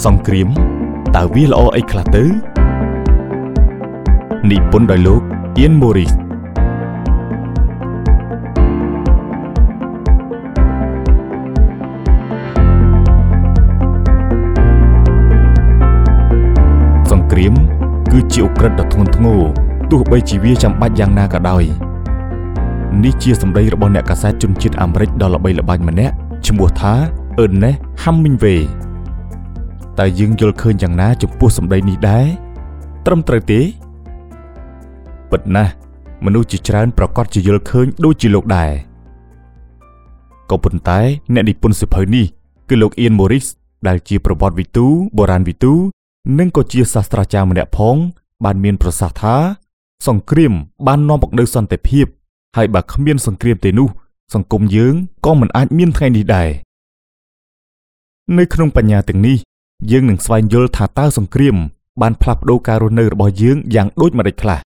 សង្គ្រាមតើវាល្អអីខ្លះទៅនិពន្ធដោយលោក Ian Morris សង្គ្រាមគឺជាឧក្រិដ្ឋដ៏ធ្ងន់ធ្ងរទោះបីជាវាចាំបាច់យ៉ាងណាក៏ដោយនេះជាសម្ដីរបស់អ្នកកាសែតជនជាតិអាមេរិកដ៏ល្បីល្បាញម្នាក់ឈ្មោះថា Ernest Hemingway តើយើងយល់ឃើញយ៉ាងណាចំពោះសម្ដីនេះដែរត្រឹមត្រូវទេពិតណាស់មនុស្សជាច្រើនប្រកាសជាយល់ឃើញដូចជាលោកដែរក៏ប៉ុន្តែអ្នកនិពន្ធសៀវភៅនេះគឺលោក Ian Morris ដែលជាប្រវត្តិវិទូបុរាណវិទូនិងក៏ជាសាស្ត្រាចារ្យម្នាក់ផងបានមានប្រសាសន៍ថាសង្គ្រាមបាននាំមកនូវសន្តិភាពហើយបើគ្មានសង្គ្រាមទេនោះសង្គមយើងក៏មិនអាចមានថ្ងៃនេះដែរនៅក្នុងបញ្ញាទាំងនេះយើងនឹងស្វែងយល់ថាតើសង្គ្រាមបានផ្លាស់ប្ដូរការរស់នៅរបស់យើងយ៉ាងដូចម្តេចខ្លះ